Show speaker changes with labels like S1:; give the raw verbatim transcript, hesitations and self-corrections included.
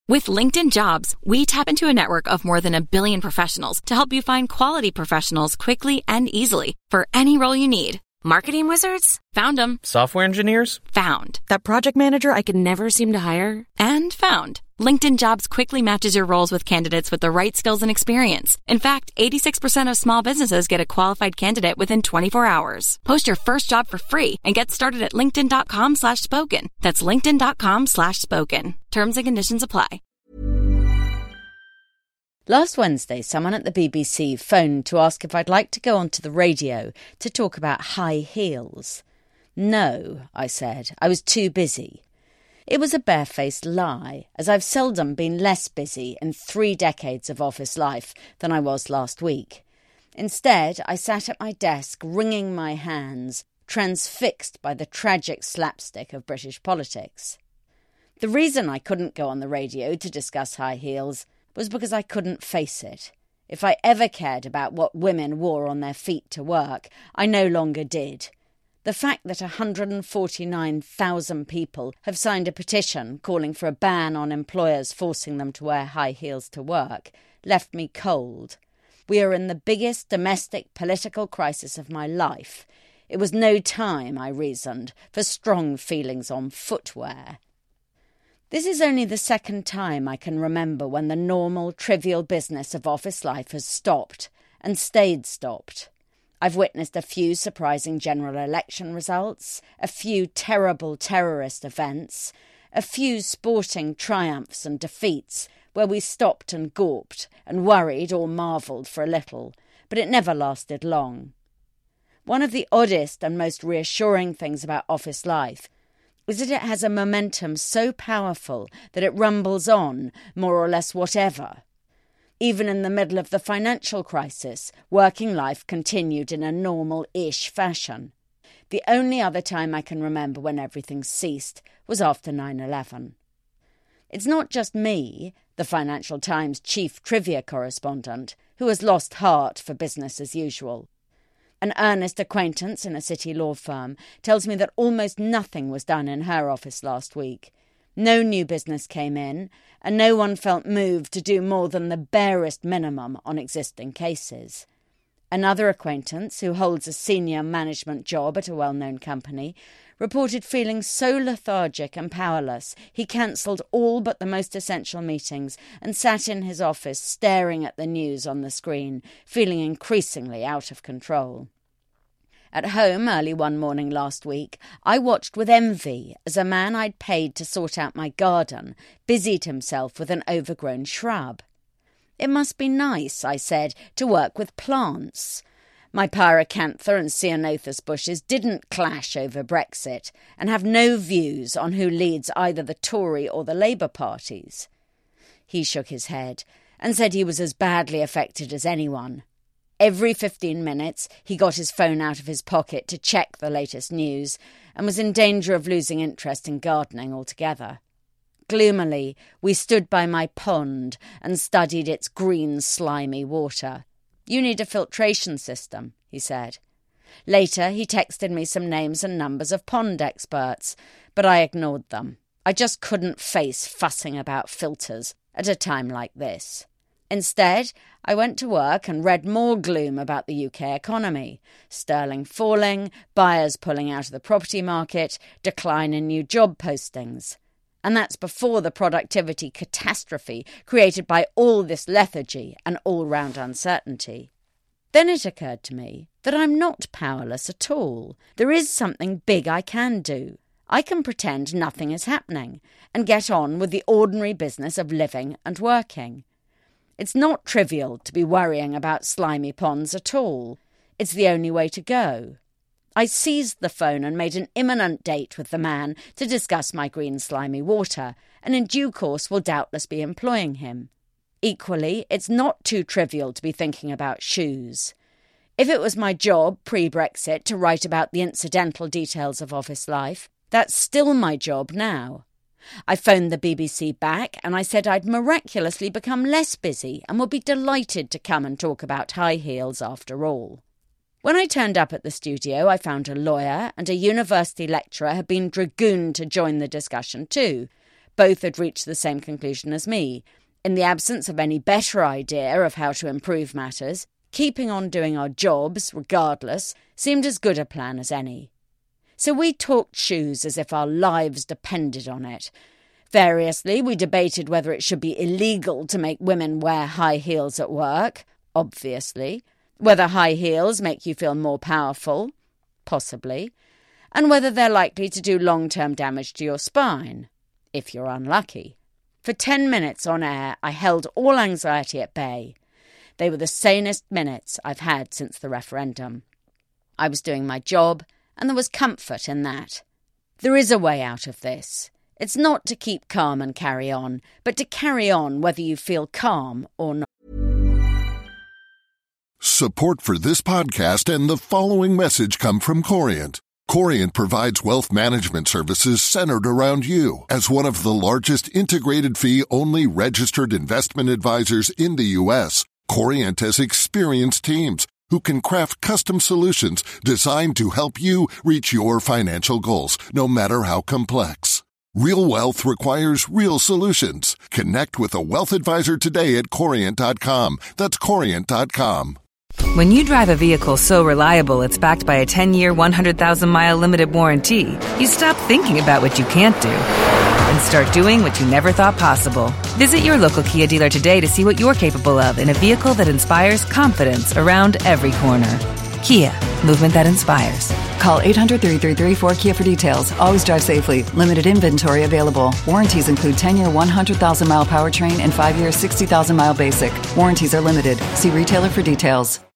S1: With LinkedIn Jobs, we tap into a network of more than a billion professionals to help you find quality professionals quickly and easily for any role you need. Marketing wizards? Found them.
S2: Software engineers?
S1: Found. That project manager I could never seem to hire? And found. LinkedIn Jobs quickly matches your roles with candidates with the right skills and experience. In fact, eighty-six percent of small businesses get a qualified candidate within twenty-four hours. Post your first job for free and get started at linkedin.com slash spoken. That's linkedin.com slash spoken. Terms and conditions apply.
S3: Last Wednesday, someone at the B B C phoned to ask if I'd like to go onto the radio to talk about high heels. No, I said. I was too busy. It was a barefaced lie, as I've seldom been less busy in three decades of office life than I was last week. Instead, I sat at my desk wringing my hands, transfixed by the tragic slapstick of British politics. The reason I couldn't go on the radio to discuss high heels was because I couldn't face it. If I ever cared about what women wore on their feet to work, I no longer did. The fact that one hundred forty-nine thousand people have signed a petition calling for a ban on employers forcing them to wear high heels to work left me cold. We are in the biggest domestic political crisis of my life. It was no time, I reasoned, for strong feelings on footwear. This is only the second time I can remember when the normal, trivial business of office life has stopped, and stayed stopped. I've witnessed a few surprising general election results, a few terrible terrorist events, a few sporting triumphs and defeats where we stopped and gawped and worried or marvelled for a little, but it never lasted long. One of the oddest and most reassuring things about office life is that it has a momentum so powerful that it rumbles on, more or less whatever. Even in the middle of the financial crisis, working life continued in a normal-ish fashion. The only other time I can remember when everything ceased was after nine eleven. It's not just me, the Financial Times chief trivia correspondent, who has lost heart for business as usual. An earnest acquaintance in a city law firm tells me that almost nothing was done in her office last week. No new business came in, and no one felt moved to do more than the barest minimum on existing cases. Another acquaintance, who holds a senior management job at a well-known company, reported feeling so lethargic and powerless he cancelled all but the most essential meetings and sat in his office staring at the news on the screen, feeling increasingly out of control. At home early one morning last week, I watched with envy as a man I'd paid to sort out my garden busied himself with an overgrown shrub. It must be nice, I said, to work with plants. My pyracantha and ceanothus bushes didn't clash over Brexit and have no views on who leads either the Tory or the Labour parties. He shook his head and said he was as badly affected as anyone. Every fifteen minutes he got his phone out of his pocket to check the latest news and was in danger of losing interest in gardening altogether. Gloomily, we stood by my pond and studied its green, slimy water. "You need a filtration system," he said. Later, he texted me some names and numbers of pond experts, but I ignored them. I just couldn't face fussing about filters at a time like this. Instead, I went to work and read more gloom about the U K economy. Sterling falling, buyers pulling out of the property market, decline in new job postings. And that's before the productivity catastrophe created by all this lethargy and all-round uncertainty. Then it occurred to me that I'm not powerless at all. There is something big I can do. I can pretend nothing is happening and get on with the ordinary business of living and working. It's not trivial to be worrying about slimy ponds at all. It's the only way to go. I seized the phone and made an imminent date with the man to discuss my green slimy water, and in due course will doubtless be employing him. Equally, it's not too trivial to be thinking about shoes. If it was my job, pre-Brexit, to write about the incidental details of office life, that's still my job now. I phoned the B B C back and I said I'd miraculously become less busy and would be delighted to come and talk about high heels after all. When I turned up at the studio, I found a lawyer and a university lecturer had been dragooned to join the discussion too. Both had reached the same conclusion as me. In the absence of any better idea of how to improve matters, keeping on doing our jobs, regardless, seemed as good a plan as any. So we talked shoes as if our lives depended on it. Variously, we debated whether it should be illegal to make women wear high heels at work, obviously, whether high heels make you feel more powerful, possibly, and whether they're likely to do long-term damage to your spine, if you're unlucky. For ten minutes on air, I held all anxiety at bay. They were the sanest minutes I've had since the referendum. I was doing my job, and there was comfort in that. There is a way out of this. It's not to keep calm and carry on, but to carry on whether you feel calm or not.
S2: Support for this podcast and the following message come from Corient. Corient provides wealth management services centered around you. As one of the largest integrated fee-only registered investment advisors in the U S, Corient has experienced teams who can craft custom solutions designed to help you reach your financial goals, no matter how complex. Real wealth requires real solutions. Connect with a wealth advisor today at Corient dot com. That's Corient dot com.
S4: When you drive a vehicle so reliable it's backed by a ten-year, one hundred thousand mile limited warranty, you stop thinking about what you can't do and start doing what you never thought possible. Visit your local Kia dealer today to see what you're capable of in a vehicle that inspires confidence around every corner. Kia, movement that inspires.
S5: Call eight hundred, three three three, four K I A for details. Always drive safely. Limited inventory available. Warranties include ten-year, one hundred thousand mile powertrain and five-year, sixty thousand mile basic. Warranties are limited. See retailer for details.